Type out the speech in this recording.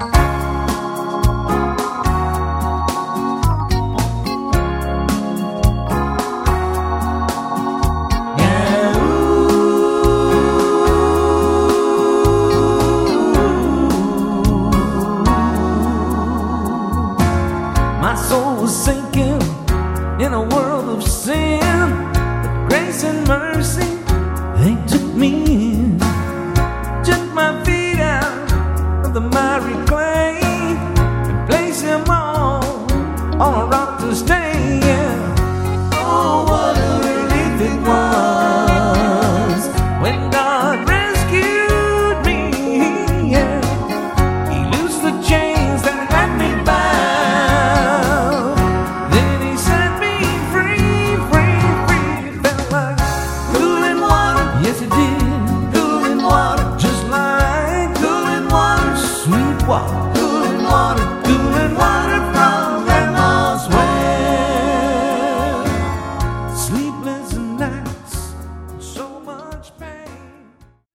My soul was sinking in a world of sin, but grace and mercy, they took me in. Took my feet out of the miry clay and placed them all on a rock to stay. Yeah. Oh, what a relief it was when God rescued me. Yeah. He loosed the chains that had me bound. Then he set me free, free, free. It felt like cooling water. Yes, it did. Cooling water, just like cooling water, sweet water.